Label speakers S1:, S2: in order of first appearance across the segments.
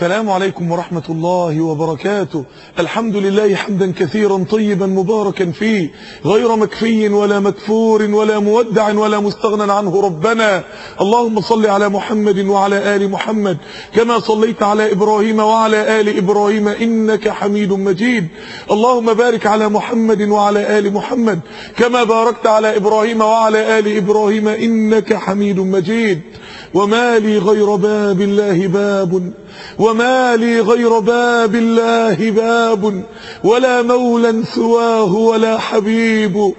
S1: السلام عليكم ورحمة الله وبركاته. الحمد لله حمدا كثيرا طيبا مباركا فيه، غير مكفي ولا مكفور ولا مودع ولا مستغنى عنه ربنا. اللهم صل على محمد وعلى آل محمد كما صليت على إبراهيم وعلى آل إبراهيم إنك حميد مجيد. اللهم بارك على محمد وعلى آل محمد كما باركت على إبراهيم وعلى آل إبراهيم إنك حميد مجيد. وما لي غير باب الله باب، وما لي غير باب الله باب، ولا مولى سواه ولا حبيب.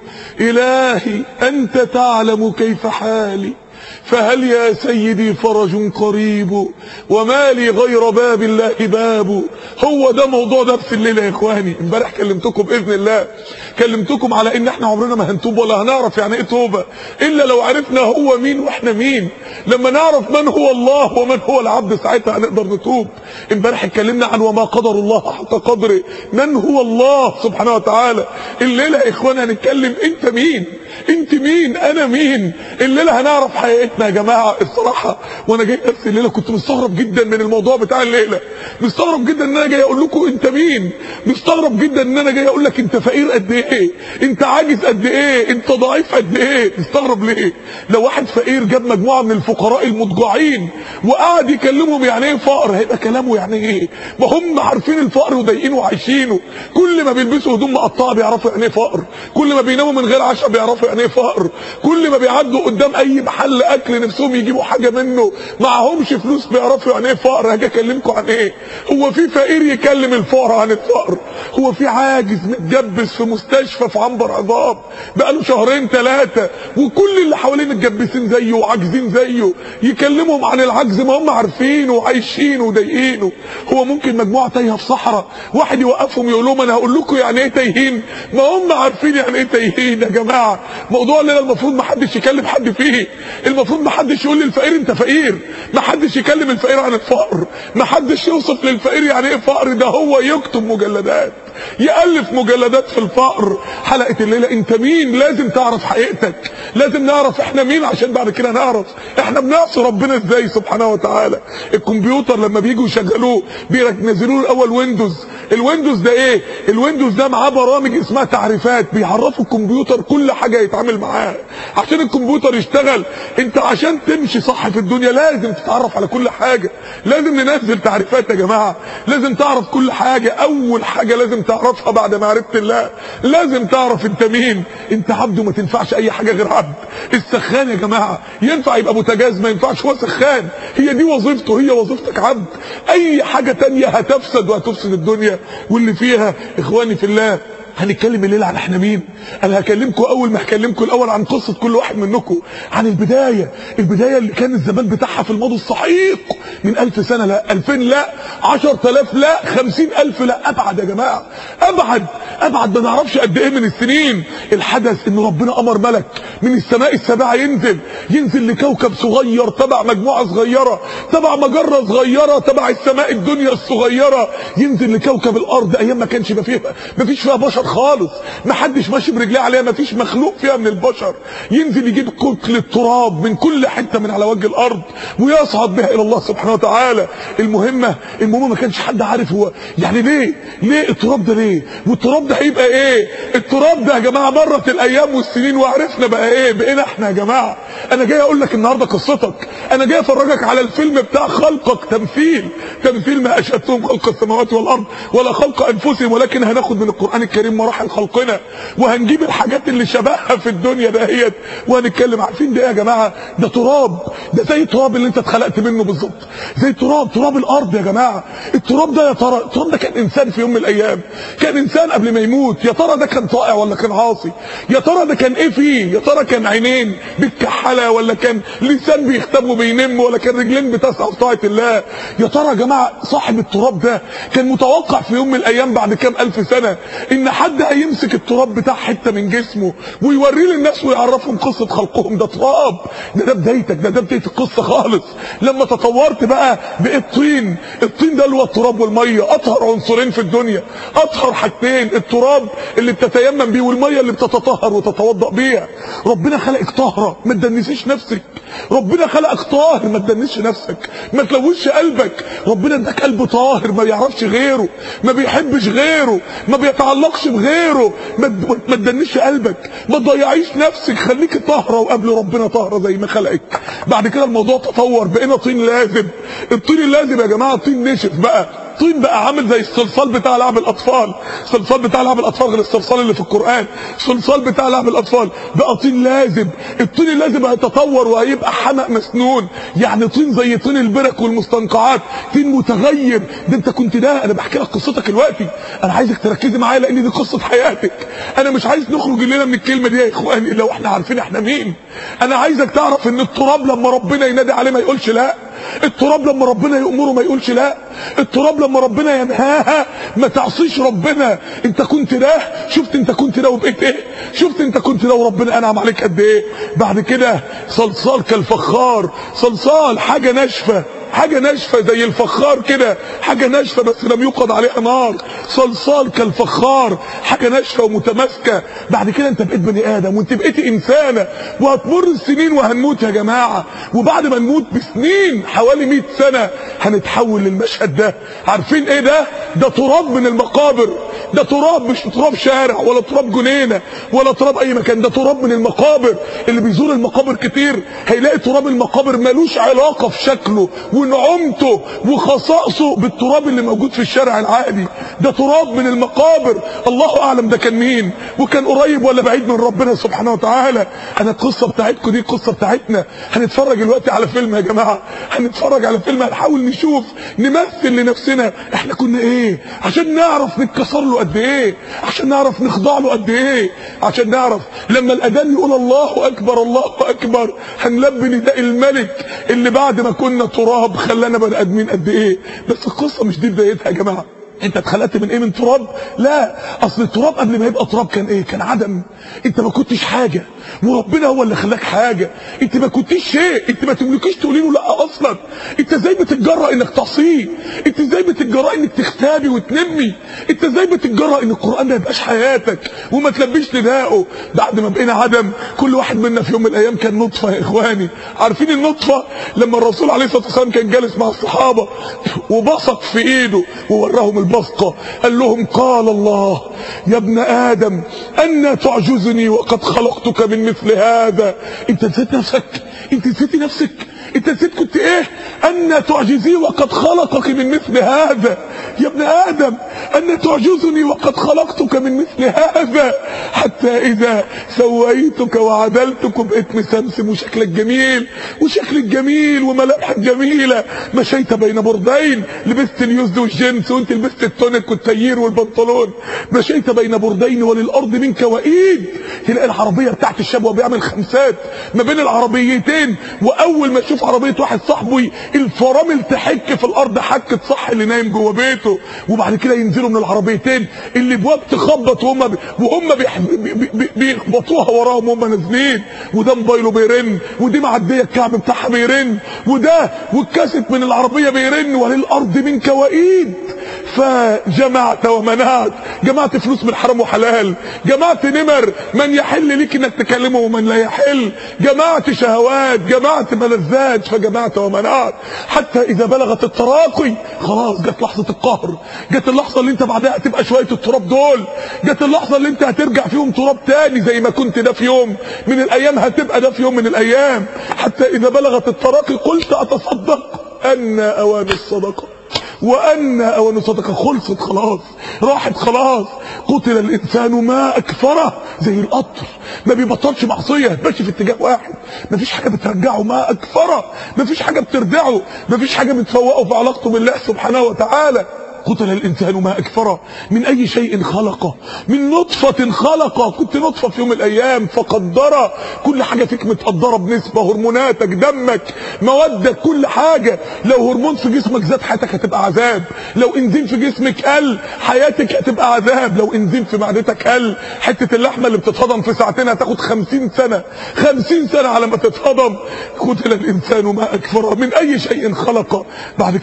S1: إلهي أنت تعلم كيف حالي، فهل يا سيدي فرج قريب. وما لي غير باب الله باب. هو ده موضوع درس الليله يا اخواني. امبارح كلمتكم باذن الله، كلمتكم على ان احنا عمرنا ما هنتوب ولا هنعرف يعني ايه توبه الا لو عرفنا هو مين واحنا مين. لما نعرف من هو الله ومن هو العبد ساعتها هنقدر نتوب. امبارح اتكلمنا عن وما قدر الله حق قدره، من هو الله سبحانه وتعالى. الليله يا اخواني هنتكلم انت مين، انت مين، انا مين. الليله هنعرف حقيقتنا يا جماعه. الصراحه وانا جاي درس الليله كنت مستغرب جدا من الموضوع بتاع الليله، مستغرب جدا ان انا جاي اقول لكم انت مين، مستغرب جدا ان انا جاي اقول لك انت فقير قد ايه، انت عاجز قد ايه، انت ضعيف قد ايه. مستغرب ليه؟ لو واحد فقير جاب مجموعه من الفقراء المضجعين وقعد يكلمهم يعني ايه فقر، هيبقى كلامه يعني ايه؟ ما هم عارفين الفقر وضايقينه وعايشينه. كل ما بيلبسوا هدوم مقطعه بيعرفوا يعني ايه فقر، كل ما بيناموا من غير عشاء بيعرفوا يعني ايه فقر، كل ما بيعدوا قدام اي محل اكل نفسهم يجيبوا حاجه منه معهمش فلوس بيعرفوا يعني ايه فقر. هاجي اكلمكم عن ايه؟ هو في فقير يكلم الفقر عن الفقر؟ هو في عاجز متجبس في مستشفى في عنبر عظام بقاله شهرين ثلاثه وكل اللي حواليه متجبسين زيه وعاجزين زيه يكلمهم عن العجز؟ ما هم عارفينه وعايشينه وضايقينه. هو ممكن مجموعه تايهه في صحراء واحد يوقفهم يقول لهم انا هقول لكم يعني ايه تايهين؟ ما هم عارفين يعني ايه تايهين يا جماعه. موضوع الليله المفروض ما حدش يكلم حد فيه، المفروض ما حدش يقول للفقير انت فقير، ما حدش يكلم الفقير عن الفقر، ما حدش يوصف للفقير يعني ايه فقر. ده هو يكتب مجلدات، يألف مجلدات في الفقر. حلقة الليلة انت مين؟ لازم تعرف حقيقتك، لازم نعرف احنا مين عشان بعد كده نعرف احنا بنعصي ربنا ازاي سبحانه وتعالى. الكمبيوتر لما بييجوا يشغلوه بينزلوا له الاول ويندوز. الويندوز ده ايه؟ الويندوز ده معاه برامج اسمها تعريفات بيعرفوا الكمبيوتر كل حاجة يتعامل معاها عشان الكمبيوتر يشتغل. انت عشان تمشي صح في الدنيا لازم تتعرف على كل حاجة، لازم ننزل تعريفات يا جماعة، لازم تعرف كل حاجة. اول حاجة لازم تعرفها بعد ما عرفت الله لازم تعرف انت مين. انت عبد وما تنفعش اي حاجة غير عبد. السخان يا جماعة ينفع يبقى بوتاجاز؟ ما ينفعش، هو سخان، هي دي وظيفته، هي وظيفتك عبد. اي حاجة تانية هتفسد وهتفسد الدنيا واللي فيها. اخواني في الله هنتكلم الليله عن احنا مين. انا هكلمكم اول ما هكلمكم الاول عن قصه كل واحد منكم، عن البدايه اللي كان الزمان بتاعها في الماضي الصحيح من 1000 سنه، لا 2000، لا 10000، لا 50000، لا ابعد يا جماعه، ابعد ما نعرفش قد ايه من السنين. الحدث ان ربنا امر ملك من السماء السابعه ينزل لكوكب صغير تبع مجموعه صغيره تبع مجره صغيره تبع السماء الدنيا الصغيره، ينزل لكوكب الارض ايام ما كانش مفيش فيها بشر خالص، ما حدش ماشي برجليه عليها، ما فيش مخلوق فيها من البشر. ينزل يجيب كتله تراب من كل حته من على وجه الارض ويصعد بها الى الله سبحانه وتعالى. المهمه ما كانش حد عارف هو يعني ليه التراب ده، ليه والتراب ده هيبقى ايه. التراب ده يا جماعه مرت الايام والسنين وعرفنا بقى ايه، بقينا احنا يا جماعه. انا جاي اقول لك النهارده قصتك، انا جاي افرجك على الفيلم بتاع خلقك، تمثيل ما اشهدتهم خلق السماوات والارض ولا خلق انفسهم، ولكن هناخد من القران الكريم مراحل خلقنا وهنجيب الحاجات اللي شبهها في الدنيا دهيت وهنتكلم. عارفين ده ايه يا جماعه؟ ده تراب، ده زي التراب اللي انت اتخلقت منه بالظبط، زي تراب الارض يا جماعه. التراب ده يا ترى التراب ده كان انسان في يوم من الايام، كان انسان قبل ما يموت. يا ترى ده كان طائع ولا كان عاصي؟ يا ترى ده كان ايه فيه؟ يا ترى كان عينين بتكحله ولا كان لسان بيختم وبينم ولا كان رجلين بتسعى في طاعه الله؟ يا ترى يا جماعه صاحب التراب ده كان متوقع في يوم من الايام بعد كام الف سنه ان حد هيمسك التراب بتاع حته من جسمه ويوريه للناس ويعرفهم قصه خلقهم؟ ده تراب، ده بدايتك، ده بدايه القصه خالص. لما تطورت بقى بقيت طين، الطين دلوى التراب والميه، اطهر عنصرين في الدنيا، اطهر حاجتين، التراب اللي بتتيمم بيه والميه اللي بتتطهر وتتوضا بيها. ربنا خلقك طاهره، ما تدنسيش نفسك. ربنا خلقك طاهر، ما تدنسش نفسك، ما تلوثش قلبك. ربنا اداك قلب طاهر ما بيعرفش غيره، ما بيحبش غيره، ما بيتعلقش بغيره. ما تدنسش قلبك، ما تضيعيش نفسك، خليكي طاهره وقبل ربنا طاهره زي ما خلقك. بعد كده الموضوع تطور، بقينا طين لازب. الطين اللازب يا جماعه طين نشف بقى، طين بقى عامل زي الصلصال بتاع لعب الاطفال. الصلصال بتاع لعب الاطفال غير الصلصال اللي في القران. الصلصال بتاع لعب الاطفال بقى طين لازب. الطين اللازب هيتطور وهيبقى حمأ مسنون، يعني طين زي طين البرك والمستنقعات، طين متغير. ده انت كنت ده، انا بحكي لك قصتك دلوقتي، انا عايزك تركزي معايا لان دي قصه حياتك. انا مش عايز نخرج الليله من الكلمه دي يا اخواني لو احنا عارفين احنا مين. انا عايزك تعرف ان التراب لما ربنا ينادي عليه ما يقولش لا، التراب لما ربنا يأمره ما يقولش لا، التراب لما ربنا ينهاها ما تعصيش ربنا. انت كنت ده، شفت انت كنت ده وبقيت ايه، شفت انت كنت ده وربنا انعم عليك قد ايه. بعد كده صلصال كالفخار، صلصال حاجه ناشفه، حاجه ناشفه زي الفخار كده، حاجه ناشفه بس لم يوقد عليها نار. صلصال كالفخار، حاجه ناشفه ومتماسكه. بعد كده انت بقيت بني ادم وانت بقيتي انسانه، وهتمر السنين وهنموت يا جماعه. وبعد ما نموت بسنين حوالي 100 سنه هنتحول للمشهد ده. عارفين ايه ده؟ ده تراب من المقابر. ده تراب، مش تراب شارع ولا تراب جنينه ولا تراب اي مكان، ده تراب من المقابر. اللي بيزور المقابر كتير هيلاقي تراب المقابر ملوش علاقه في شكله ونعومته وخصائصه بالتراب اللي موجود في الشارع العادي. ده تراب من المقابر. الله اعلم ده كان مين وكان قريب ولا بعيد من ربنا سبحانه وتعالى. انا القصه بتاعتكم دي القصه بتاعتنا. هنتفرج دلوقتي على فيلم يا جماعه، هنتفرج على فيلم، هنحاول نشوف نمثل لنفسنا احنا كنا ايه، عشان نعرف نتكسر له قد ايه، عشان نعرف نخضع له قد ايه، عشان نعرف لما الاذان يقول الله اكبر الله اكبر هنلبي نداء الملك اللي بعد ما كنا تراب خلانا بني ادمين قد ايه. بس القصه مش دي بدايتها يا جماعه. انت اتخلقت من ايه؟ من تراب؟ لا، اصل التراب قبل ما يبقى تراب كان ايه؟ كان عدم. انت ما كنتش حاجه وربنا هو اللي خلاك حاجه. انت ما كنتش شيء، انت ما تملكيش تقولي له لا اصلا. انت ازاي بتتجرأ انك تعصيه؟ انت ازاي بتتجرأ انك تختابي وتنمي؟ انت ازاي بتتجرأ ان القران ما يبقاش حياتك وما تلبيش نداءه؟ بعد ما بقينا عدم، كل واحد منا في يوم من الايام كان نطفه يا اخواني. عارفين النطفه؟ لما الرسول عليه الصلاه والسلام كان جالس مع الصحابه وبصق في ايده ووراهم البصقه، قال لهم قال الله يا ابن ادم أن تعجزني وقد خلقتك من مثل هذا. انت نسيت نفسك؟ انت نسيتي نفسك؟ انت نسيت كنت ايه؟ أن تعجزي وقد خلقك من مثل هذا. يا ابن ادم أن تعجزني وقد خلقتك من مثل هذا، حتى اذا سويتك وعدلتك بقيت مسمسم وشكلك جميل وشكلك جميل وملامحك جميله. مشيت بين بردين، لبست اليوزد والجنس وانت لبست التونيك والتيير والبنطلون. مشيت بين بردين وللارض منك وإيد. تلاقي العربيه بتاعت الشاب وهو بيعمل خمسات ما بين العربيتين، واول ما تشوف عربيه واحد صاحبه الفرامل تحك في الارض حكه صح اللي نايم جوه بيته. وبعد كده ينزلوا من العربيتين اللي بواب تخبط وهم بيخبطوها وراهم وهم نازلين، وده موبايله بيرن، ودي معديه الكعب بتاعها بيرن، وده والكاسيت من العربيه بيرن، وللارض منك وإيد. فجمعت ومنعت، جمعت فلوس من حرام وحلال، جمعت نمر من يحل ليك انك تكلمه ومن لا يحل، جمعت شهوات، جمعت ملذات، فجمعت ومنعت. حتى اذا بلغت التراقي خلاص جت لحظه القهر، جت اللحظه اللي انت بعدها هتبقى شويه التراب دول، جت اللحظه اللي انت هترجع فيهم تراب تاني زي ما كنت ده في يوم من الايام هتبقى ده في يوم من الايام. حتى اذا بلغت التراقي قلت اتصدق ان اوان الصدقه وان اوان الصدقه. خلصت خلاص، راحت خلاص. قتل الانسان ما اكفره، زي القطر ما بيبطلش معصيه، ماشي في اتجاه واحد، مفيش حاجه بترجعه. ما اكفره، مفيش حاجه بتردعه، مفيش حاجه بتفوقه في علاقته بالله سبحانه وتعالى. قتل الانسان ما اكفره من اي شيء خلقه، من نطفه خلقه. كنت نطفه في يوم من الايام فقدره. كل حاجه فيك متقدره بنسبه، هرموناتك، دمك، موادك، كل حاجه. لو هرمون في جسمك زاد حياتك هتبقى عذاب، لو انزيم في جسمك قل حياتك هتبقى عذاب، لو انزيم في معدتك قل حته اللحمه اللي بتتهضم في ساعتين هتاخد 50 سنه، 50 سنه على ما تتهضم. قتل الانسان ما اكفره من اي شيء خلقه. بعد كده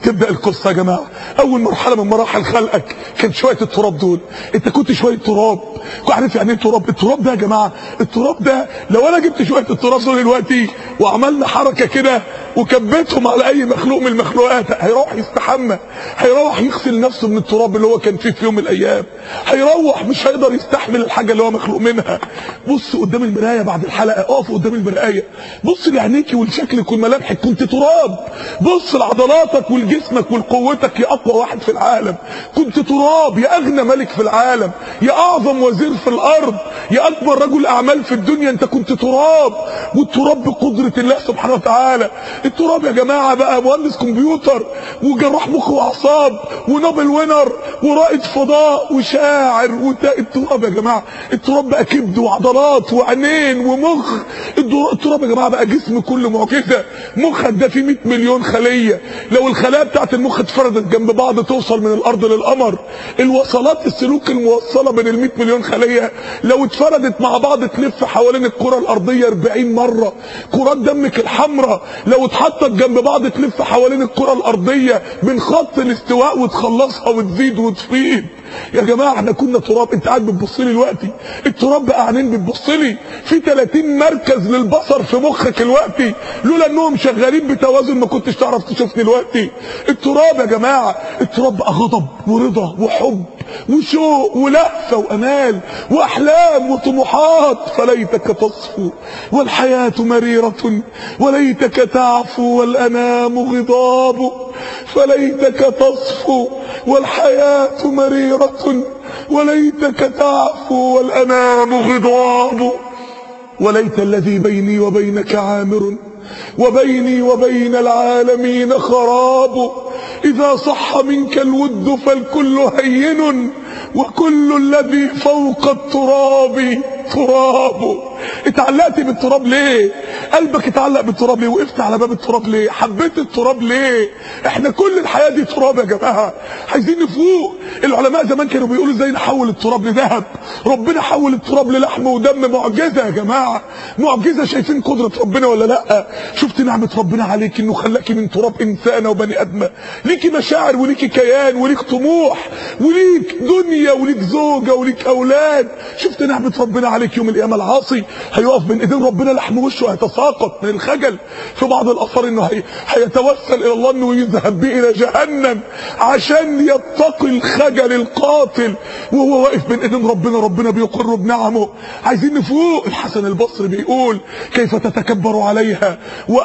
S1: تبدأ القصة يا جماعة. اول مرحلة من مراحل خلقك كان شوية التراب دول، انت كنت شوية تراب. عارف يعني ايه تراب؟ التراب ده يا جماعة، التراب ده لو انا جبت شوية التراب دول دلوقتي وعملنا حركة كده وكبتهم على اي مخلوق من المخلوقات، هيروح يستحمى، هيروح يغسل نفسه من التراب اللي هو كان فيه في يوم من الايام، هيروح مش هيقدر يستحمل الحاجة اللي هو مخلوق منها. بص قدام المراية بعد الحلقة، اقف قدام المراية، بص لعينيكي ولشكلك والملامحك، كنت تراب. بص لعضلاتك ولجسمك ولقوتك، يا اقوى واحد في العالم كنت تراب، يا اغنى ملك في العالم، يا اعظم وزير في الارض، يا اكبر رجل اعمال في الدنيا، انت كنت تراب. والتراب بقدرة الله سبحانه وتعالى. التراب يا جماعة بقى مهندس كمبيوتر وجراح مخ واعصاب ونوبل وينر ورائد فضاء وشاعر التراب يا جماعة. التراب بقى كبد وعضلات وعينين ومخ. التراب يا جماعة بقى جسم كله معجزة. مخك ده فيه 100 مليون خلية، لو الخلايا بتاعت المخ اتفردت جنب بعض توصل من الارض للقمر. الوصلات السلوك الموصلة بين ال 100 مليون خلية لو اتفردت مع بعض تلف حوالين الكرة الارضية 40 مرة. كرات دمك الحمراء لو اتحطت جنب بعض تلف حوالين الكرة الارضية من خط الاستواء وتخلصها وتزيد وتفيض. يا جماعة احنا كنا تراب. انت قاعد بتبص لي دلوقتي، التراب بقى عينين بتبص لي، في 30 مركز للبصر في مخك دلوقتي، لولا انهم شغالين بتوازن ما كنتش تعرف تشوفني دلوقتي. التراب يا جماعة، التراب بقى غضب ورضا وحب وشوق ولهفة وامال واحلام وطموحات. فليتك تصفو والحياة مريرة، وليتك تعفو والانام غضاب. فليتك تصفو والحياة مريرة، وليتك تعفو والانام غضاب. وليت الذي بيني وبينك عامر، وبيني وبين العالمين خراب. إذا صح منك الود فالكل هين، وكل الذي فوق التراب تراب. اتعلقت بالتراب ليه؟ قلبك اتعلق بالتراب ليه؟ وقفت على باب التراب ليه؟ حبيت التراب ليه؟ احنا كل الحياة دي تراب يا جماعة، عايزين نفوق. العلماء زمان كانوا بيقولوا ازاي نحول التراب لذهب، ربنا حول التراب للحم ودم. معجزة يا جماعة، معجزة. شايفين قدرة ربنا ولا لا؟ شفت نعمة ربنا عليك انه خلاكي من تراب انسانة وبني ادمة، ليكي مشاعر وليكي كيان وليك طموح وليك دنيا وليك زوجة وليك اولاد. شفت نعمة ربنا عليك. يوم القيامة العاصي هيقف بين ايدين ربنا لحم وشه هيتساقط من الخجل. في بعض الاثار انه هيتوسل الى الله انه يذهب به الى جهنم عشان يتقي الخجل القاتل وهو واقف بين ايدين ربنا. ربنا بيقر بنعمه. عايزين نفوق. الحسن البصري بيقول كيف تتكبر عليها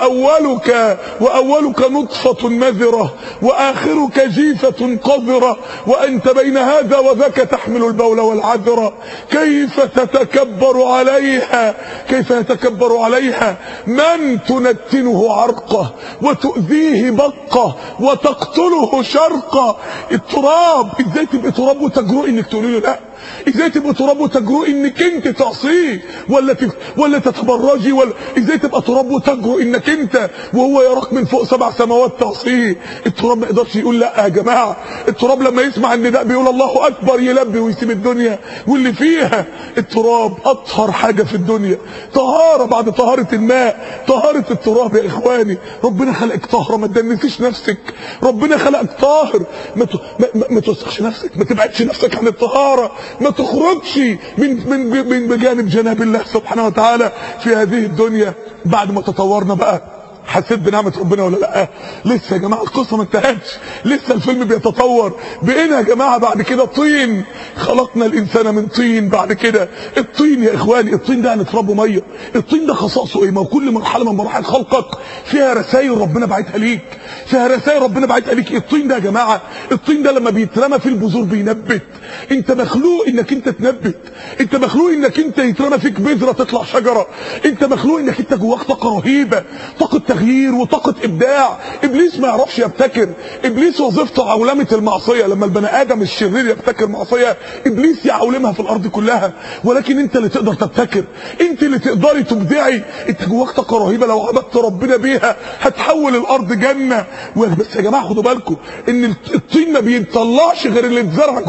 S1: واولك نطفة مذرة واخرك جيفة قذرة، وانت بين هذا وذاك تحمل البول والعذرة. كيف تتكبر عليها، كيف يتكبر عليها من تنتنه عرقه وتؤذيه بقه وتقتله شرقه. التراب ازاي تبقى تراب وتجرؤ انك تقولي له لا؟ ازاي تبقى تراب وتجرؤ انك انت تعصيه ولا تتبرجي؟ ولا ازاي تبقى تراب وتجرؤ انك انت وهو يراك من فوق 7 سماوات تعصيه؟ التراب ما يقدرش يقول لا يا جماعه. التراب لما يسمع النداء بيقول الله اكبر يلبي ويسيب الدنيا واللي فيها. التراب اطهر حاجه في الدنيا، طهاره بعد طهاره الماء، طهاره التراب يا اخواني. ربنا خلقك طاهره، ما تدنسيش نفسك. ربنا خلقك طاهر، ما توسخش نفسك، ما تبعدش نفسك عن الطهاره، ما تخرجش من بجانب جناب الله سبحانه وتعالى في هذه الدنيا. بعد ما تطورنا بقى حسيت بنعمة ربنا ولا لا؟ لسه يا جماعة القصة ما انتهتش، لسه الفيلم بيتطور. بقينا يا جماعة بعد كده طين، خلقنا الانسان من طين. بعد كده الطين يا اخواني، الطين ده هنتربه ميه. الطين ده خصائصه ايه؟ ما كل مرحلة من مراحل خلقك فيها رسائل ربنا باعتها ليك، فيها رسائل ربنا باعتها ليك. الطين ده يا جماعة، الطين ده لما بيترمى في البذور بينبت. انت مخلوق انك انت تنبت، انت مخلوق انك انت يترمى فيك بذرة تطلع شجرة، انت مخلوق انك انت جواك طاقة رهيبة، طاقة تغيير وطاقة ابداع. ابليس ما يعرفش يبتكر، ابليس وظيفته عولمة المعصية. لما البني ادم الشرير يبتكر معصية ابليس يعولمها في الارض كلها، ولكن انت اللي تقدر تبتكر، انت اللي تقدري تبدعي. انت جواك طاقة رهيبة لو عبدت ربنا بيها هتحول الارض جنة. بس يا جماعة خدوا بالكم ان الطين ما بيطلعش غير اللي اتزرع جواه.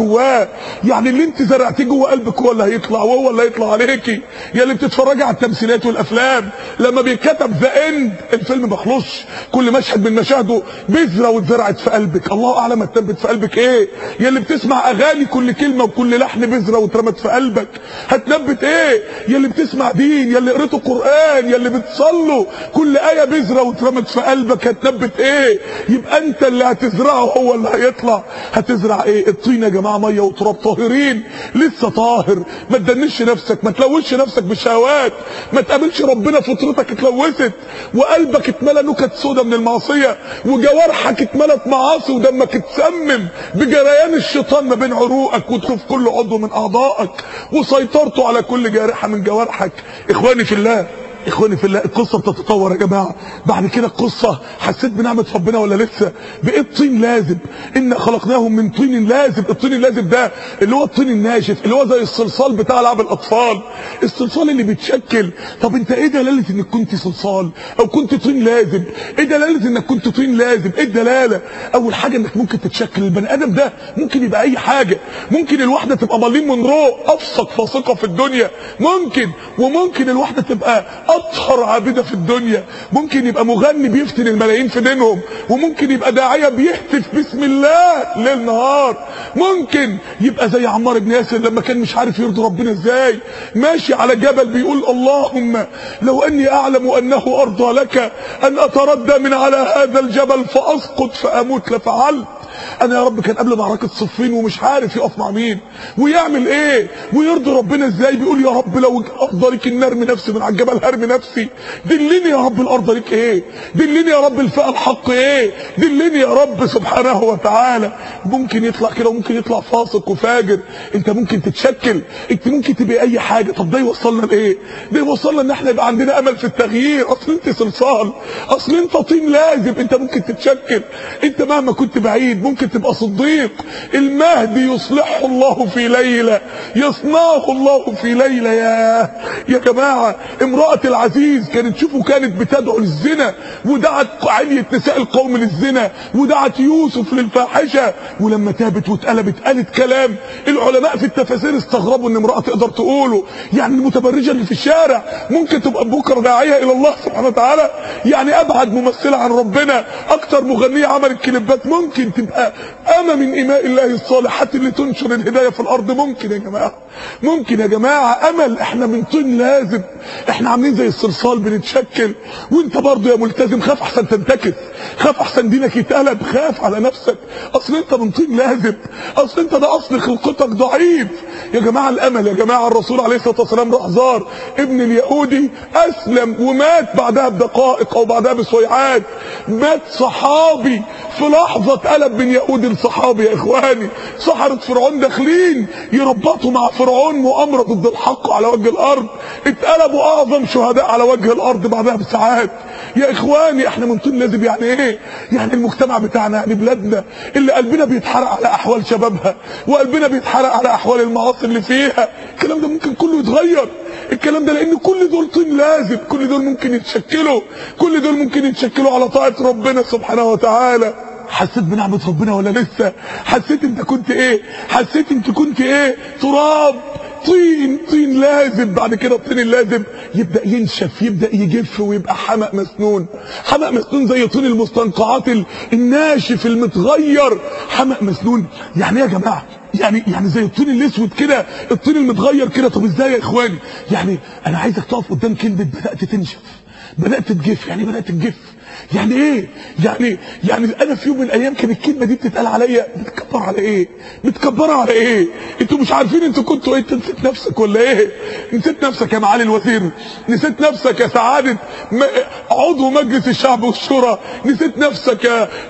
S1: عليها. يعني اللي انت زرعتيه جوه قلبك هو اللي هيطلع، وهو اللي هيطلع عليكي. يا اللي بتتفرجي على التمثيلات والافلام، لما بيتكتب ذا اند الفيلم ما بيخلصش، كل مشهد من مشاهده بذره واتزرعت في قلبك، الله اعلم هتنبت في قلبك ايه. يا اللي بتسمع اغاني كل كلمه وكل لحن بذره واترمت في قلبك هتنبت ايه. يا اللي بتسمع دين، يا اللي قريتوا قران، يا اللي بتصلوا كل ايه بذره واترمت في قلبك هتنبت ايه. يبقى انت اللي هتزرعه هو اللي هيطلع. هتزرع ايه؟ الطين يا جماعه ميه وتراب طاهرين، لسه طاهر. ما تدنش نفسك، ما تلوثش نفسك بالشهوات، ما تقابلش ربنا فطرتك اتلوثت وقلبك اتملى نكت سودا من المعصيه وجوارحك اتملت معاصي ودمك اتسمم بجريان الشيطان ما بين عروقك ودخول كل عضو من اعضائك وسيطرته على كل جارحه من جوارحك. اخواني في الله، اخواني في الله، القصه بتتطور يا جماعه. بعد كده القصه حسيت بنعمه ربنا ولا لسه؟ بقيت طين لازب. ان خلقناهم من طين لازب. الطين اللازب ده اللي هو الطين الناشف، اللي هو زي الصلصال بتاع لعب الاطفال، الصلصال اللي بيتشكل. طب انت ايه دلاله انك كنت صلصال او كنت طين لازب؟ ايه دلاله انك كنت طين لازب؟ ايه الدلاله؟ اول حاجه انك ممكن تتشكل. البني ادم ده ممكن يبقى اي حاجه. ممكن الواحده تبقى مارلين مونرو، افسق فاسقه في الدنيا ممكن، وممكن الواحده تبقى اطهر عابده في الدنيا. ممكن يبقى مغني بيفتن الملايين في دينهم، وممكن يبقى داعيه بيهتف بسم الله ليل نهار. ممكن يبقى زي عمار بن ياسر لما كان مش عارف يرضي ربنا ازاي، ماشي على جبل بيقول اللهم لو اني اعلم انه ارضى لك ان اتردى من على هذا الجبل فاسقط فاموت لفعلت. انا يا رب كان قبل معركه صفين ومش عارف يقف مع مين ويعمل ايه ويرضي ربنا ازاي. بيقول يا رب لو ارضى لك ان ارمي نفسي من على الجبل هرمي نفسي. دلني يا رب الارض لك ايه، دلني يا رب الفئه الحق ايه، دلني يا رب سبحانه وتعالى. ممكن يطلع كده وممكن يطلع فاسق وفاجر. انت ممكن تتشكل، انت ممكن تبقى اي حاجه. طب ده يوصلنا لايه؟ ده يوصلنا ان احنا يبقى عندنا امل في التغيير. اصل انت صلصال، اصل انت طين لازب، انت ممكن تتشكل. انت مهما كنت بعيد ممكن تبقى صديق. المهدي يصلحه الله في ليله، يصنعه الله في ليله. يا جماعه، امراه العزيز كانت شوفوا كانت بتدعو للزنا ودعت علية نساء القوم للزنا ودعت يوسف للفاحشه، ولما تابت واتقلبت قالت كلام العلماء في التفاسير استغربوا ان امراه تقدر تقوله. يعني المتبرجه اللي في الشارع ممكن تبقى بكره داعيه الى الله سبحانه وتعالى. يعني ابعد ممثله عن ربنا، اكتر مغنيه عملت كليبات ممكن تبقى أما من إماء الله الصالحات اللي تنشر الهداية في الأرض. ممكن يا جماعة، ممكن يا جماعة. أمل. احنا من طين لازب، احنا عاملين زي الصلصال بنتشكل. وانت برضو يا ملتزم خاف احسن تنتكس، خاف احسن دينك يتقلب، خاف على نفسك. اصل انت من طين لازب، اصل انت ده اصل خلقتك ضعيف يا جماعة. الامل يا جماعة. الرسول عليه الصلاة والسلام راح زار ابن اليهودي اسلم ومات بعدها بدقائق او بعدها بسويعات. مات صحابي في لحظة اتقلب من يهودي لصحابي. يا اخواني، سحرة فرعون داخلين يربطوا مع فرعون مؤامرة ضد الحق على وجه الارض، اتقلبوا اعظم شهداء على وجه الارض بعدها بساعات. يا اخواني، احنا من طين لازب. يعني ايه؟ يعني المجتمع بتاعنا، يعني بلادنا اللي قلبنا بيتحرق على احوال شبابها وقلبنا بيتحرق على احوال المعاصي اللي فيها. الكلام ده ممكن كله يتغير. الكلام ده لان كل دول طين لازب، كل دول ممكن يتشكلوا، كل دول ممكن يتشكلوا على طاعة ربنا سبحانه وتعالى. حسيت بنعمة ربنا ولا لسه؟ حسيت انت كنت ايه؟ حسيت انت كنت ايه؟ تراب، طين لازب. بعد كده الطين اللازب يبدأ ينشف، يبدأ يجف ويبقى حمأ مسنون. حمأ مسنون زي طين المستنقعات الناشف المتغير، حمأ مسنون. يعني ايه يا جماعة؟ يعني زي الطين الاسود كده، الطين المتغير كده. طب ازاي يا اخواني؟ يعني انا عايزك تقف قدام كلمة بدأت تنشف، بدأت تجف. يعني بدأت تجف يعني ايه؟ يعني انا في يوم من الايام كان الكلمه دي بتتقال عليا بتكبر على ايه؟ بتكبر على ايه؟ انتوا مش عارفين انتوا كنتوا ايه؟ انت نسيت نفسك ولا ايه؟ نسيت نفسك يا معالي الوزير، نسيت نفسك يا سعاده عضو مجلس الشعب والشورى، نسيت نفسك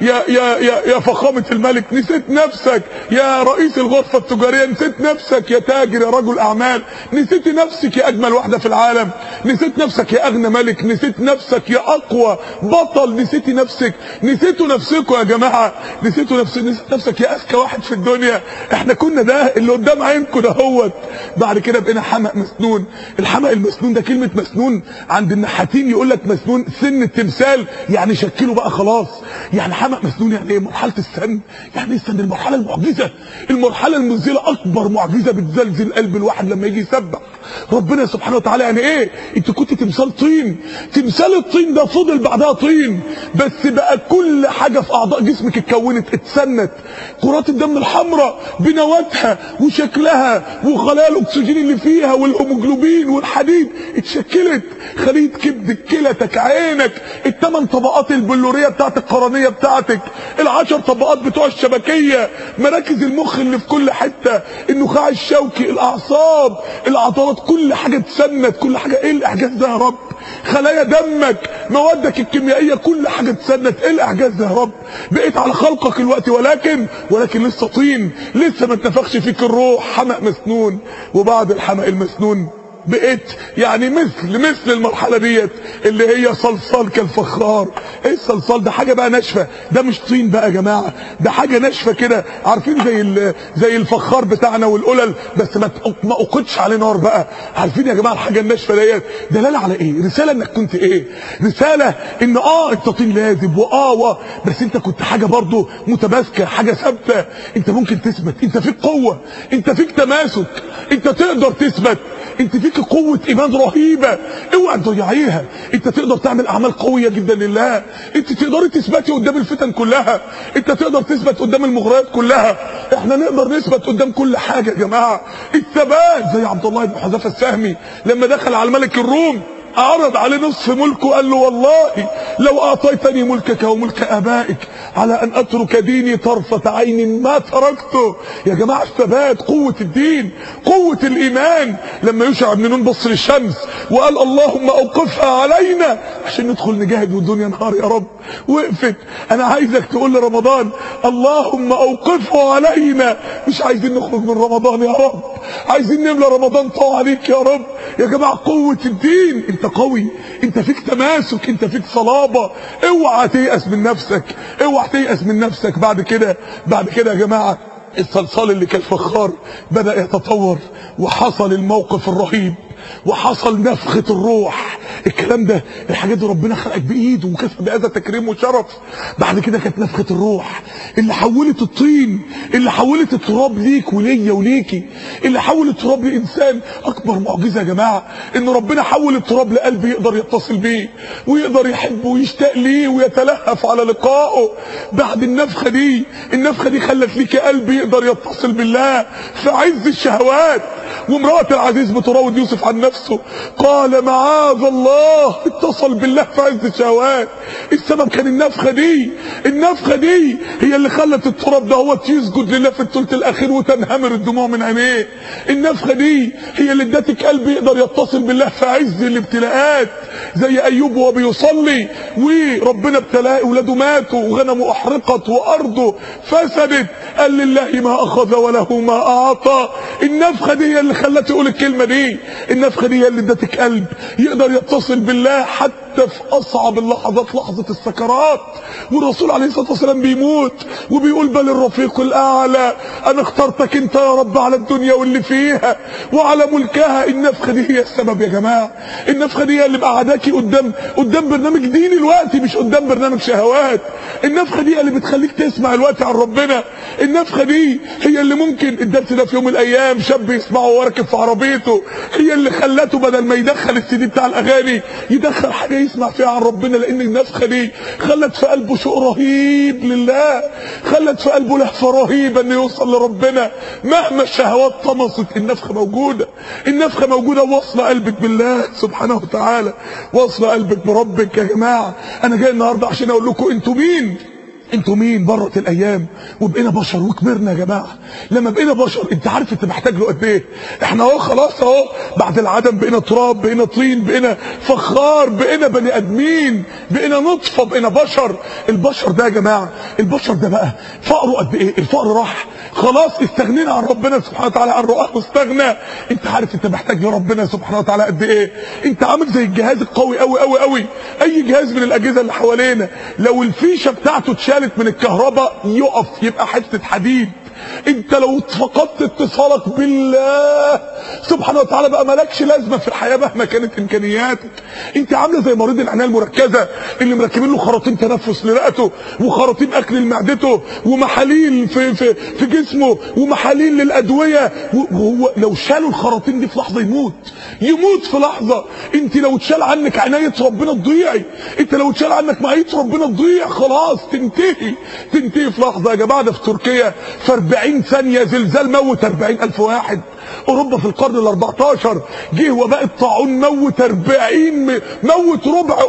S1: يا فخامه الملك، نسيت نفسك يا رئيس الغرفه التجاريه، نسيت نفسك يا تاجر يا رجل اعمال، نسيت نفسك يا اجمل واحده في العالم، نسيت نفسك يا اغنى ملك، نسيت نفسك يا اقوى بطل بطل. نسيتي نفسك، نسيتوا نفسكم يا جماعه، نسيتوا نفسك يا اذكى واحد في الدنيا. احنا كنا ده اللي قدام عينكم دهوت. بعد كده بقينا حمق مسنون. الحمق المسنون ده كلمه مسنون عند النحاتين يقول لك مسنون سن التمثال، يعني شكله بقى خلاص. يعني حمق مسنون يعني ايه؟ مرحله السن. يعني السن المرحله المعجزه، المرحله المذهله، اكبر معجزه بتزلزل قلب الواحد لما يجي يسبح ربنا سبحانه وتعالى. يعني ايه؟ انت كنت تمثال طين، تمثال الطين ده فضل بعدها طين، بس بقى كل حاجه في اعضاء جسمك اتكونت، اتسنت. كرات الدم الحمراء بنواتها وشكلها وخلايا الاكسجين اللي فيها والهيموجلوبين والحديد اتشكلت. خليه كبدك، كلتك، عينك، الثمان طبقات البلوريه بتاعت القرنيه بتاعتك، ال10 طبقات بتوع الشبكيه، مراكز المخ اللي في كل حته، النخاع الشوكي، الاعصاب، العضلات، كل حاجه اتسنت، كل حاجه. ايه الاعجاز ده يا رب؟ خلايا دمك، موادك الكيميائيه، كل حاجه اتسنت. ايه الاعجاز ده يا رب؟ بقيت على خلقك الوقت، ولكن لسه طين، لسه ما اتنفخش فيك الروح. حمق مسنون. وبعد الحمق المسنون بقيت يعني مثل المرحله ديت اللي هي صلصال كالفخار. ايه الصلصال ده؟ حاجه بقى ناشفه، ده مش طين بقى يا جماعه، ده حاجه ناشفه كده، عارفين زي الفخار بتاعنا والقلل، بس ما اوقدش عليه نار بقى. عارفين يا جماعه الحاجه الناشفه ديت دلاله على ايه؟ رساله انك كنت ايه؟ رساله ان انت طين لازب بس انت كنت حاجه برضه متماسكه، حاجه ثابته. انت ممكن تثبت، انت فيك قوه، انت فيك تماسك، انت تقدر تثبت، انت فيك قوة ايمان رهيبة، اوعى تضيعيها. انت تقدر تعمل اعمال قوية جدا لله، انت تقدري تثبتي قدام الفتن كلها، انت تقدر تثبت قدام المغريات كلها. احنا نقدر نثبت قدام كل حاجة يا جماعة. الثبات زي عبد الله بن حذافة السهمي لما دخل على ملك الروم عرض عليه نصف ملكه، قال له والله لو اعطيتني ملكك وملك ابائك على ان اترك ديني طرفة عين ما تركته. يا جماعة الثبات، قوة الدين، قوة الايمان. لما يوشع بن نون بص للشمس وقال اللهم اوقفها علينا عشان ندخل نجاهد والدنيا نهار يا رب، وقفت. انا عايزك تقول لرمضان اللهم اوقفه علينا. مش عايزين نخرج من رمضان يا رب، عايزين نملى رمضان طاعة عليك يا رب. يا جماعة قوة الدين، انت قوي، انت فيك تماسك، انت فيك صلابة. اوعى تيأس من نفسك، اوعى تيأس من نفسك. بعد كده يا جماعة الصلصال اللي كان فخار بدأ يتطور، وحصل الموقف الرهيب، وحصل نفخة الروح. الكلام ده، الحاجات دي ربنا خلقك بايده وكفى بهذا تكريم وشرف. بعد كده كانت نفخة الروح اللي حولت الطين، اللي حولت التراب ليك وليا وليكي، اللي حول التراب لانسان. اكبر معجزة يا جماعة ان ربنا حول التراب لقلب يقدر يتصل بيه ويقدر يحبه ويشتاق ليه ويتلهف على لقائه. بعد النفخة دي خلت ليك قلب يقدر يتصل بالله في عز الشهوات. وامرأة العزيز بتراود يوسف عن نفسه، قال معاذ الله، اتصل بالله في عز الشهوات. السبب كان النفخة دي هي اللي خلت التراب ده هو يسجد لله في الثلث الاخير وتنهمر الدموع من عينيه. النفخة دي هي اللي ادتك قلب يقدر يتصل بالله في عز الابتلاءات، زي ايوب وهو بيصلي وربنا ابتلاه، اولاده ماتوا وغنمه احرقت وارضه فسدت، قال لله ما اخذ وله ما اعطى. النفخة دي هي اللي خلت يقول الكلمة دي، النفخة دي هي اللي ادتك قلب يقدر يتصل بالله حتى في اصعب اللحظات، لحظة السكرات. والرسول عليه الصلاة والسلام بيموت وبيقول بل الرفيق الاعلى، انا اخترتك انت يا رب على الدنيا واللي فيها وعلى ملكها. النفخة دي هي السبب يا جماعة، النفخة دي هي اللي مقعداكي قدام برنامج ديني دلوقتي، مش قدام برنامج شهوات. النفخة دي هي اللي بتخليك تسمع الوقت عن ربنا. النفخة دي هي اللي ممكن الدرس ده في يوم من الايام شاب يسمعه وهو راكب في عربيته، هي اللي خلته بدل ما يدخل السي دي بتاع الاغاني يدخل حاجه يسمع فيها عن ربنا. لان النفخه دي خلت في قلبه شوق رهيب لله، خلت في قلبه لهفه رهيبه انه يوصل لربنا مهما الشهوات طمست. النفخه موجوده واصله قلبك بالله سبحانه وتعالى، واصله قلبك بربك. يا جماعه انا جاي النهارده عشان اقول لكم انتوا مين برت الايام وبقينا بشر وكبرنا يا جماعه. لما بقينا بشر انت عارف انت محتاج له قد ايه؟ احنا خلاص بعد العدم بقينا تراب، بقينا طين، بقينا فخار، بقينا بني ادمين، بقينا نطفه، بقينا بشر. البشر ده يا جماعه، البشر ده بقى فقره قد ايه؟ الفقر راح خلاص استغنينا عن ربنا سبحانه وتعالى، عن رؤاه واستغنى. انت عارف انت محتاج لربنا سبحانه وتعالى قد ايه؟ انت عامل زي الجهاز القوي قوي قوي قوي. اي جهاز من الاجهزه اللي حوالينا لو الفيشه بتاعته اتشالت من الكهرباء يقف، يبقى حته حديد. انت لو فقدت اتصالك بالله سبحانه وتعالى بقى مالكش لازمه في الحياه مهما كانت امكانياتك. انت عامله زي مريض العنايه المركزه اللي مركبين له خراطيم تنفس لرئته وخراطيم اكل لمعدته ومحاليل في جسمه ومحاليل للادويه، وهو لو شالوا الخراطيم دي في لحظه يموت في لحظه. انت لو اتشال عنك عنايه ربنا تضيعي، انت لو اتشال عنك معيه ربنا تضيع، خلاص تنتهي في لحظه. يا جماعه ده في تركيا في 40 ثانيه زلزال موت 40,000 واحد. اوروبا في القرن ال14 جه وباء الطاعون موت 40، موت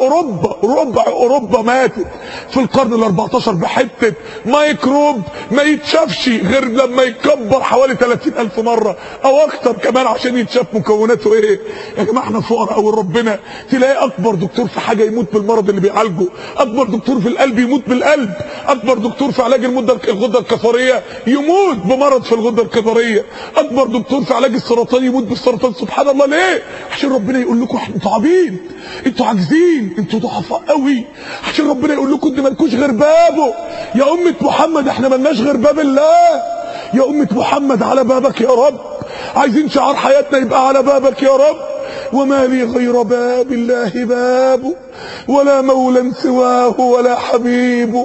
S1: ربع اوروبا ماتت في القرن ال14 بحته ميكروب ما يتشافش غير لما يتكبر حوالي 30,000 مره او اكتر كمان عشان يتشاف مكوناته ايه. يا جماعه احنا فقراء قوي ربنا. تلاقي اكبر دكتور في حاجه يموت بالمرض اللي بيعالجه، اكبر دكتور في القلب يموت بالقلب، اكبر دكتور في علاج الغده الكظريه يموت بمرض في الغده الكظريه، اكبر دكتور في علاج السرطان يموت بالسرطان. سبحان الله. ليه؟ عشان ربنا يقول لكم انتوا عبيد، انتوا عاجزين، انتوا ضعفاء قوي، عشان ربنا يقول لكم انتوا مالكوش غير بابه. يا امه محمد احنا مالناش غير باب الله. يا امه محمد على بابك يا رب. عايزين شعار حياتنا يبقى على بابك يا رب. وما لي غير باب الله باب، ولا مولى سواه ولا حبيب.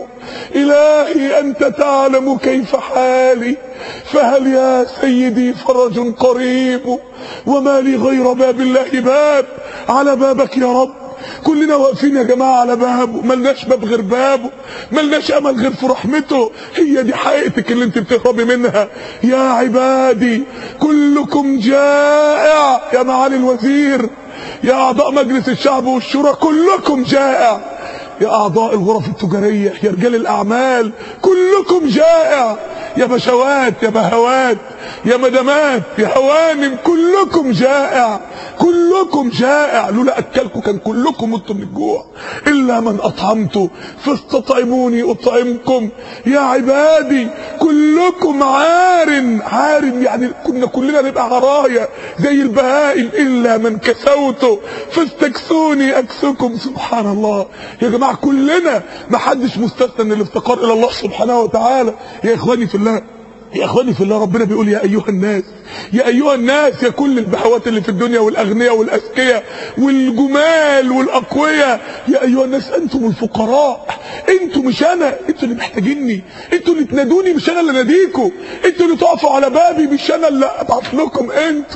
S1: إلهي أنت تعلم كيف حالي، فهل يا سيدي فرج قريب. وما لي غير باب الله باب، على بابك يا رب. كلنا واقفين يا جماعه على بابه، ملناش باب غير بابه، ملناش امل غير في رحمته. هي دي حقيقتك اللي انت بتهربي منها. يا عبادي كلكم جائع، يا معالي الوزير، يا اعضاء مجلس الشعب والشورى كلكم جائع، يا اعضاء الغرف التجاريه، يا رجال الاعمال كلكم جائع، يا بشوات، يا بهوات، يا مدامات، يا هوانم كلكم جائع، كلكم جائع. لولا اكلكم كان كلكم متوا من الجوع. الا من اطعمته فاستطعموني اطعمكم. يا عبادي كلكم عار، يعني كلنا نبقى عرايا زي البهائم. الا من كسوته فاستكسوني اكسكم. سبحان الله. يا جماعه كلنا، ما حدش مستثنى من الافتقار الى الله سبحانه وتعالى. يا اخواني في الله، يا اخواني في الله، ربنا بيقول يا ايها الناس، يا ايها الناس، يا كل البهوات اللي في الدنيا والاغنياء والاذكياء والجمال والاقوياء، يا ايها الناس انتم الفقراء. انتم مش انا، انتوا اللي محتاجيني، انتوا اللي تنادوني مش انا اللي ناديكم، انتوا اللي تقفوا على بابي مش انا اللي ابعت لكم.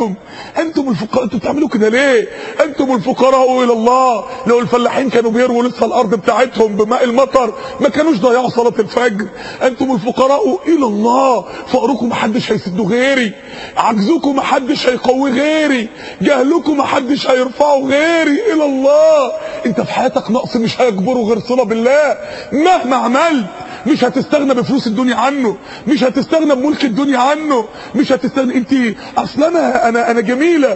S1: انتم الفقراء. انتوا بتعملوا كده ليه؟ انتم الفقراء الى الله. لو الفلاحين كانوا بيرووا لسه الارض بتاعتهم بماء المطر ما كانوش ضيعوا صلاه الفجر. انتم الفقراء الى الله. فقركم محدش هيسده غيري، عجزكم محدش هيقوي غيري، جهلكم محدش هيرفعه غيري. الى الله. انت في حياتك نقص مش هيجبره غير صلة بالله. مهما عملت مش هتستغنى بفلوس الدنيا عنه، مش هتستغنى بملك الدنيا عنه، مش هتستغنى. انت اصل انا جميله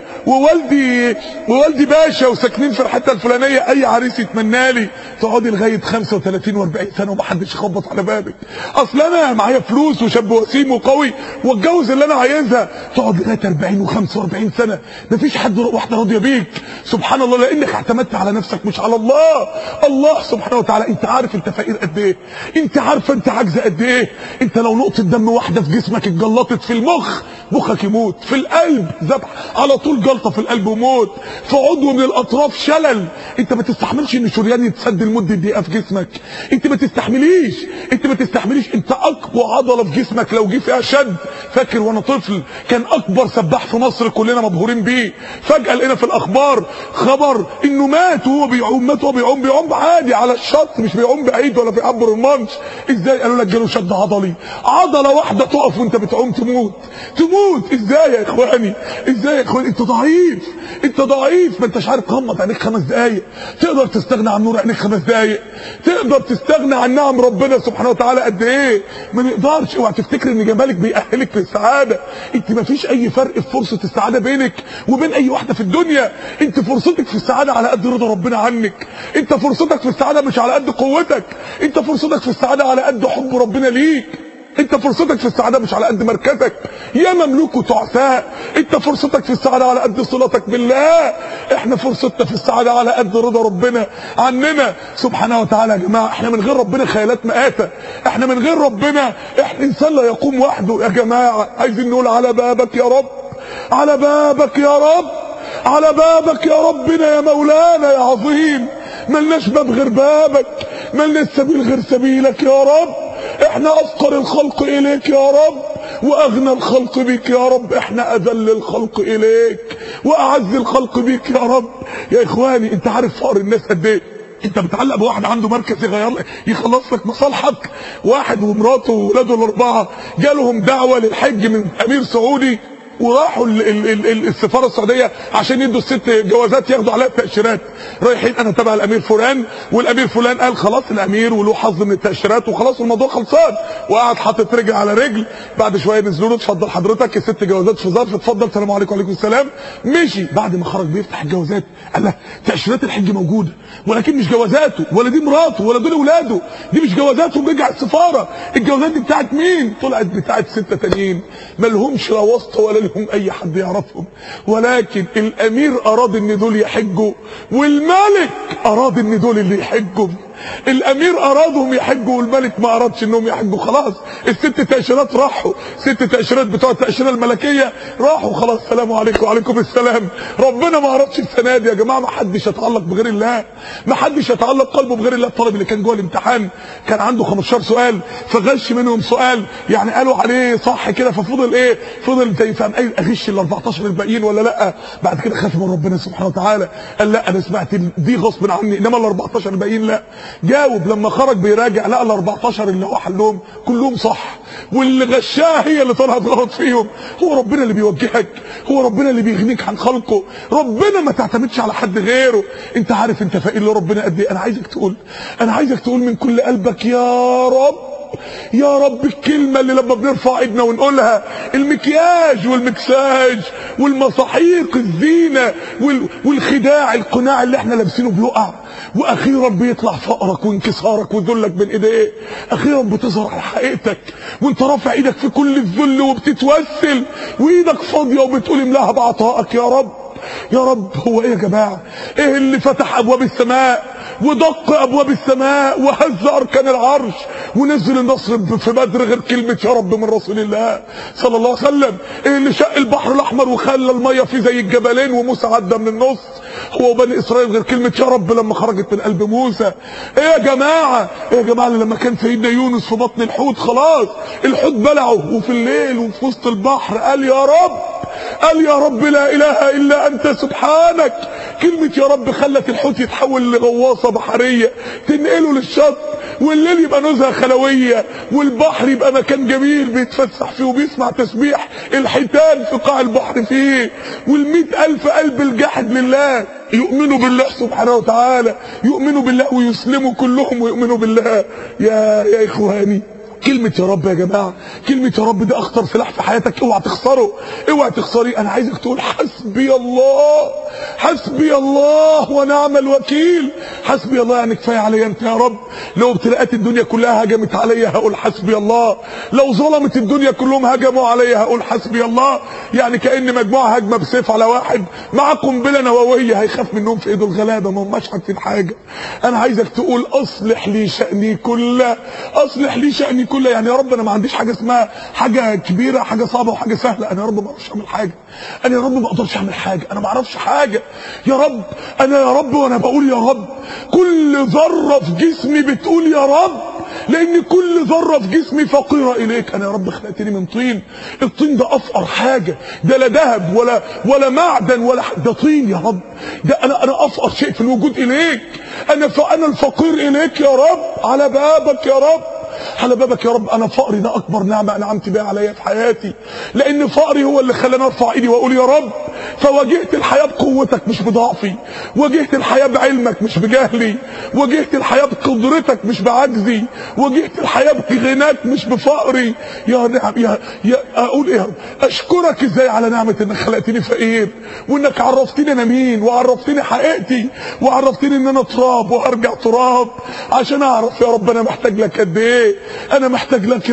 S1: ووالدي باشا وساكنين في الحته الفلانيه، اي عريس يتمنى لي تقعدي لغايه 35 و40 سنه ومحدش يخبط على بابك. اصل انا معايا فلوس وشاب وسيم وقوي واتجوز اللي انا عايزها، تقعد لغايه 40 و45 سنه مفيش واحده راضيه بيك. سبحان الله. لانك اعتمدت على نفسك مش على الله. الله سبحانه وتعالى. انت عارف انت فقير قد ايه؟ انت عارفه انت عاجزه قد ايه؟ انت لو نقطه دم واحده في جسمك اتجلطت في المخ مخك يموت، في القلب ذبح على طول، جلطه في القلب وموت، في عضو من الاطراف شلل. انت ما تستحملش ان شريان يتسد لمده دقيقه في جسمك. انت ما تستحمليش. انت اقوى عضله في جسمك لو جه فيها شد. فاكر وانا طفل كان اكبر سباح في مصر كلنا مبهورين بيه، فجاه لقينا في الاخبار خبر انه مات وهو بيعوم عادي على الشط، مش بيعوم بعيد ولا بيعبر المنش. ازاي؟ قالوا لك جاله شد عضلي. عضله واحده تقف وانت بتعوم تموت. ازاي يا اخواني؟ انت ضعيف. ما انتش عارف تغمض عينيك 5 دقايق، تقدر تستغنى عن نور عينيك 5 دقايق، تقدر تستغنى عن نعم ربنا سبحانه وتعالى قد ايه؟ ما نقدرش. اوعى تفتكر ان جمالك بيأهلك للسعاده. انت ما فيش اي فرق في فرصه السعاده بينك وبين اي واحده في الدنيا. انت فرصتك في السعاده على قد رضا ربنا عنك. انت فرصتك في السعاده مش على قد قوتك. انت فرصتك في السعاده على قد حب ربنا ليك. انت فرصتك في السعاده مش على قد مركزك يا مملوك وتعساء، انت فرصتك في السعاده على قد صلتك بالله. احنا فرصتنا في السعاده على قد رضا ربنا عننا سبحانه وتعالى. يا جماعه احنا من غير ربنا خيالات مآتة، احنا من غير ربنا احنا انسان لا يقوم وحده. يا جماعه عايزين نقول على بابك يا رب، على بابك يا رب، على بابك يا ربنا يا مولانا يا عظيم. ملناش باب غير بابك، ملناش سبيل غير سبيلك يا رب. احنا افقر الخلق اليك يا رب، واغنى الخلق بك يا رب. احنا اذل الخلق اليك واعز الخلق بك يا رب. يا اخواني انت عارف فقر الناس قد ايه؟ انت بتعلق بواحد عنده مركز يخلص لك مصالحك. واحد ومراته واولاده الاربعه جالهم دعوه للحج من امير سعودي، وراحوا السفاره السعوديه عشان يدوا الست جوازات ياخدوا عليها التاشيرات. رايحين انا تبع الامير فلان، والامير فلان قال خلاص الامير وله حظ من التاشيرات وخلاص الموضوع خلصان، وقعد حاطط رجل على رجل. بعد شويه نزلوا له اتفضل حضرتك الست جوازات في ظرف، اتفضل السلام عليكم وعليكم السلام. مشي. بعد ما خرج بيفتح الجوازات قال له تاشيرات الحج موجوده ولكن مش جوازاته ولا دي مراته ولا دول اولاده، دي مش جوازاته. رجع السفاره الجوازات دي بتاعت مين؟ طلعت بتاعت سته تانيين ما لهمش لا واسطه ولا لهم اي حد يعرفهم، ولكن الامير اراد ان دول يحجوا والملك اراد ان دول اللي يحجوا. الامير ارادهم يحجوا والملك ما ارادش انهم يحجوا. خلاص الست تاشيرات راحوا، ست تاشيرات بتوع التاشيره الملكيه راحوا خلاص. السلام عليكم وعليكم السلام. ربنا ما ارادش السنه دي يا جماعه. ما حدش يتعلق بغير الله، ما حدش يتعلق قلبه بغير الله. الطالب اللي كان جوه الامتحان كان عنده 15 سؤال فغش منهم سؤال يعني قالوا عليه صح كده، ففضل ايه؟ فضل يفهم ايه اغش ال 14 الباقيين ولا لا. بعد كده خاف من ربنا سبحانه وتعالى قال لا انا سمعت دي غصب عني انما ال 14 الباقيين لا. جاوب لما خرج بيراجع لقى ال 14 اللي هو حلهم كلهم صح، واللي غشاه هي اللي طلعت غلط فيهم. هو ربنا اللي بيوجهك، هو ربنا اللي بيغنيك عن خلقه. ربنا ما تعتمدش على حد غيره. انت عارف انت فقير لربنا قد ايه؟ انا عايزك تقول من كل قلبك يا رب، يا رب. الكلمة اللي لما بنرفع ايدنا ونقولها المكياج والمكساج والمصاحيق الزينة والخداع القناع اللي احنا لابسينه بيقع، واخيرا بيطلع فقرك وانكسارك وذلك بين ايديه. اخيرا بتظهر على حقيقتك وانت رافع ايدك في كل الذل وبتتوسل وايدك فاضية وبتقول املاها بعطائك يا رب. يا رب هو ايه يا جماعة؟ ايه اللي فتح ابواب السماء ودق ابواب السماء وهز اركان العرش ونزل النصر في بدر غير كلمة يا رب من رسول الله صلى الله عليه وسلم؟ ايه اللي شق البحر الاحمر وخلى المية فيه زي الجبلين وموسى عدى من النص هو وبني اسرائيل غير كلمة يا رب لما خرجت من قلب موسى؟ ايه يا جماعة؟ ايه يا جماعة لما كان سيدنا يونس في بطن الحوت خلاص الحوت بلعه وفي الليل وفي وسط البحر قال يا رب، قال يا رب لا اله الا انت سبحانك. كلمة يا رب خلت الحوت يتحول لغواصة بحرية تنقله للشط، والليل يبقى نزهة خلوية، والبحر يبقى مكان جميل بيتفسح فيه وبيسمع تسبيح الحيتان في قاع البحر فيه، وال100,000 قلب الجاحد لله يؤمنوا بالله سبحانه وتعالى، يؤمنوا بالله ويسلموا كلهم ويؤمنوا بالله. يا اخواني كلمة يا رب يا جماعة، كلمة يا رب ده اخطر سلاح في حياتك. اوعى تخسره، اوعى تخسريه. انا عايزك تقول حسبي الله، حسبي الله ونعم الوكيل. حسبي الله يعني كفاية عليا انت يا رب. لو ابتلاءات الدنيا كلها هجمت عليا هقول حسبي الله، لو ظلمت الدنيا كلهم هجموا عليا هقول حسبي الله. يعني كأن مجموعة هجمة بسيف على واحد مع قنبلة نووية هيخاف منهم في ايده الغلابة ما هماش عارفين حاجة. انا عايزك تقول اصلح لي شأني كله، اصلح لي شأني كله. يعني يا رب انا ما عنديش حاجه اسمها حاجه كبيره حاجه صعبه وحاجه سهله. انا يا رب ما اعرفش اعمل حاجه، انا يا رب ما اقدرش اعمل حاجه، انا ما اعرفش حاجه يا رب. انا يا رب وانا بقول يا رب كل ذره في جسمي بتقول يا رب، لان كل ذره في جسمي فقيره اليك. انا يا رب خلقتني من طين، الطين ده افقر حاجه، ده لا ذهب ولا معدن ولا ده طين يا رب. ده انا افقر شيء في الوجود اليك. انا الفقير اليك يا رب. على بابك يا رب، على بابك يا رب. انا فقري ده اكبر نعمه انعمت بها عليا في حياتي، لان فقري هو اللي خلاني ارفع ايدي واقول يا رب. فواجهت الحياه بقوتك مش بضعفي، واجهت الحياه بعلمك مش بجهلي، واجهت الحياه بقدرتك مش بعجزي، واجهت الحياه بغناك مش بفقري. يا نعم يا اقول ايه يا رب؟ اشكرك ازاي على نعمه انك خلقتني فقير، وانك عرفتني انا مين، وعرفتني حقيقتي، وعرفتني ان انا تراب وهرجع تراب عشان اعرف يا رب انا محتاج لك قد ايه. انا محتاج لك يا رب،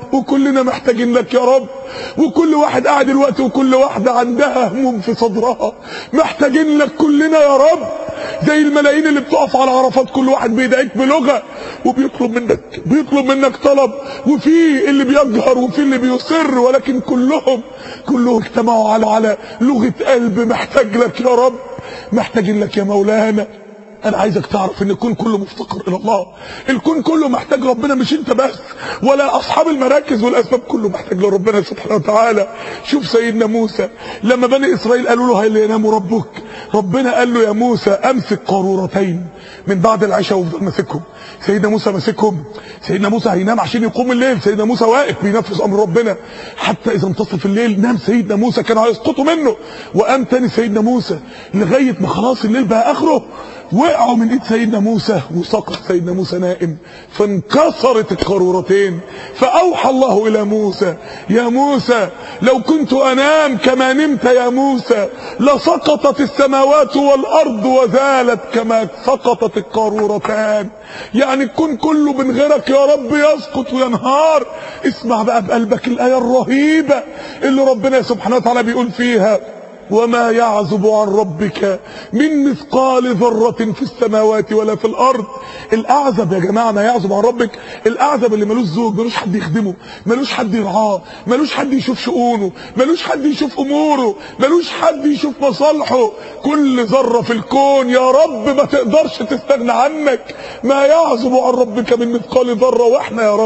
S1: وكلنا محتاجين لك يا رب، وكل واحد قاعد الوقت وكل واحدة عندها هموم في صدرها، محتاجين لك كلنا يا رب، زي الملايين اللي بتقف على عرفات كل واحد بيدعيك بلغة وبيطلب منك طلب، وفي اللي بيجهر وفي اللي بيصر، ولكن كلهم اجتمعوا على لغة قلب محتاج لك يا رب، محتاجين لك يا مولانا. انا عايزك تعرف ان الكون كله مفتقر الى الله، الكون كله محتاج ربنا، مش انت بس ولا اصحاب المراكز والاسباب، كله محتاج لربنا سبحانه وتعالى. شوف سيدنا موسى لما بني اسرائيل قالوا له هل ينام ربك، ربنا قال له يا موسى امسك قارورتين من بعد العشاء وافضل ماسكهم. سيدنا موسى ماسكهم، سيدنا موسى هينام عشان يقوم الليل، سيدنا موسى واقف بينفذ امر ربنا، حتى اذا انتصف الليل نام سيدنا موسى، كانوا هيسقطوا منه، وقام تاني سيدنا موسى لغايه ما خلاص الليل بقى اخره، وقعوا من ايد سيدنا موسى وسقط سيدنا موسى نائم، فانكسرت القارورتين، فاوحى الله الى موسى يا موسى لو كنت انام كما نمت يا موسى لسقطت السماوات والارض وزالت كما سقطت القارورتان. يعني الكون كله من غيرك يا رب يسقط وينهار. اسمع بقى بقلبك الايه الرهيبه اللي ربنا سبحانه وتعالى بيقول فيها وما يعزب عن ربك من مثقال ذرة في السماوات ولا في الأرض. الأعزب يا جماعة ما يعزب عن ربك، الأعزب اللي ملوش زوج، ملوش حد يخدمه، ملوش حد يرعاه، ملوش حد يشوف شؤونه، ملوش حد يشوف أموره، ملوش حد يشوف مصالحه. كل ذرة في الكون يا رب ما تقدرش تستغنى عنك. ما يعزب عن ربك من مثقال ذرة، واحنا يا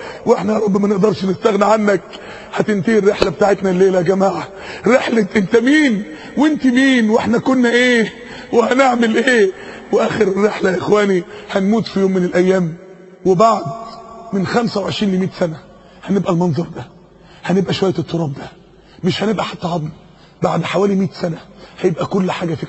S1: رب ما نقدرش نستغنى عنك. هتنتهي الرحلة بتاعتنا الليلة يا جماعة، رحلة انت مين وانت مين واحنا كنا ايه وهنعمل ايه، واخر الرحلة يا اخواني هنموت في يوم من الايام، وبعد من 25 ل 100 سنة هنبقى المنظر ده، هنبقى شوية التراب ده، مش هنبقى حتى عظم. بعد حوالي 100 سنة هيبقى كل حاجة فيك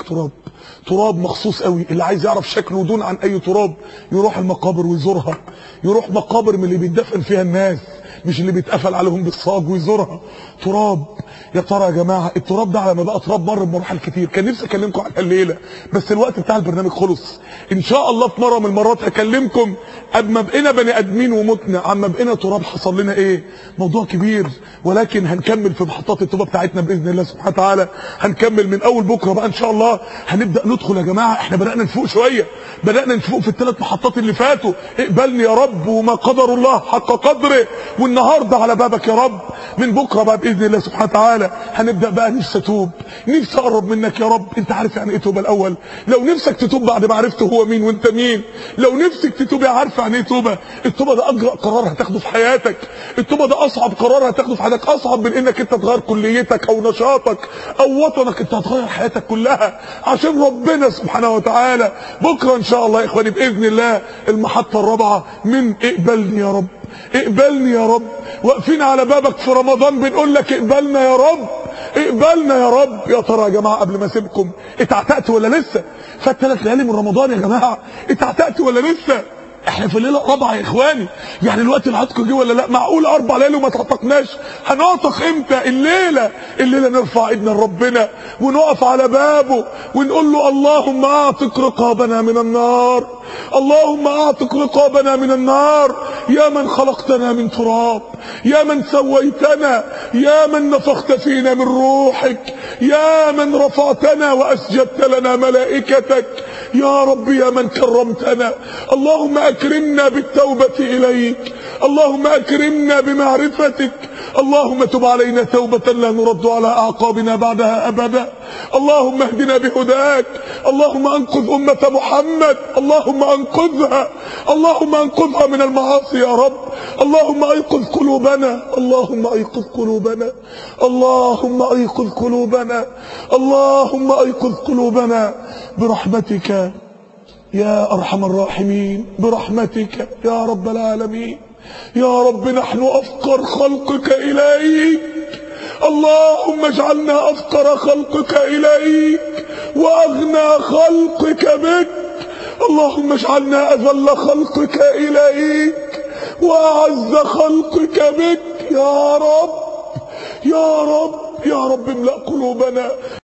S1: تراب مخصوص قوي. اللي عايز يعرف شكله دون عن اي تراب يروح المقابر ويزورها، يروح مقابر من اللي بيتدفن فيها الناس، مش اللي بيتقفل عليهم بالصاج، ويزورها. تراب. يا ترى يا جماعه التراب ده على ما بقى تراب مر بمراحل كتير، كان نفسي اكلمكم عنها الليله بس الوقت بتاع البرنامج خلص. ان شاء الله في مره من المرات هكلمكم اما بقينا بني ادمين ومتنا، عما بقينا تراب حصل لنا ايه. موضوع كبير، ولكن هنكمل في محطات التوبه بتاعتنا باذن الله سبحانه وتعالى. هنكمل من اول بكره بقى ان شاء الله، هنبدا ندخل يا جماعه. احنا بدانا نفوق شويه، بدانا نفوق في الثلاث محطات اللي فاتوا. اقبلني يا رب وما قدر الله حق قدره، والنهارده على بابك يا رب. من بكره بقى باذن الله سبحانه وتعالى هنبدا بقى نفسي اتوب، نفسي اقرب منك يا رب. انت عارف يعني ايه توبه الاول؟ لو نفسك تتوب بعد ما عرفت هو مين وانت مين، لو نفسك تتوب عارف يعني ايه توبه. التوبه ده اجرأ قرار هتاخده في حياتك، التوبه ده اصعب قرار هتاخده في حياتك، اصعب من انك انت تغير كليتك او نشاطك او وطنك. انت هتغير حياتك كلها عشان ربنا سبحانه وتعالى. بكره ان شاء الله يا اخواني باذن الله المحطه الرابعه من اقبلني يا رب، اقبلني يا رب. واقفين على بابك في رمضان بنقول لك اقبلنا يا رب، اقبلنا يا رب. يا ترى يا جماعه قبل ما اسيبكم اتعتقت ولا لسه؟ فات 3 ليالي من رمضان يا جماعه، اتعتقت ولا لسه؟ احنا في الليله الرابعه يا اخواني، يعني الوقت العتق جه ولا لا؟ معقول 4 ليالي وما تعتقناش؟ هنعتق امتى؟ الليله نرفع ايدنا لربنا ونقف على بابه ونقول له اللهم اعتق رقابنا من النار، اللهم اعتق رقابنا من النار. يا من خلقتنا من تراب، يا من سويتنا، يا من نفخت فينا من روحك، يا من رفعتنا واسجدت لنا ملائكتك، يا رب يا من كرمتنا. اللهم اكرمنا بالتوبة اليك، اللهم اكرمنا بمعرفتك، اللهم تب علينا توبة لا نرد على اعقابنا بعدها ابدا. اللهم اهدنا بهداك، اللهم انقذ امة محمد، اللهم انقذها، اللهم انقذها من المعاصي يا رب. اللهم ايقظ قلوبنا، اللهم ايقظ قلوبنا، اللهم ايقظ قلوبنا، اللهم ايقظ قلوبنا برحمتك يا ارحم الراحمين، برحمتك يا رب العالمين. يا رب نحن افقر خلقك اليك، اللهم اجعلنا افقر خلقك اليك واغنى خلقك بك، اللهم اجعلنا اذل خلقك اليك واعز خلقك بك يا رب. يا رب يا رب املأ قلوبنا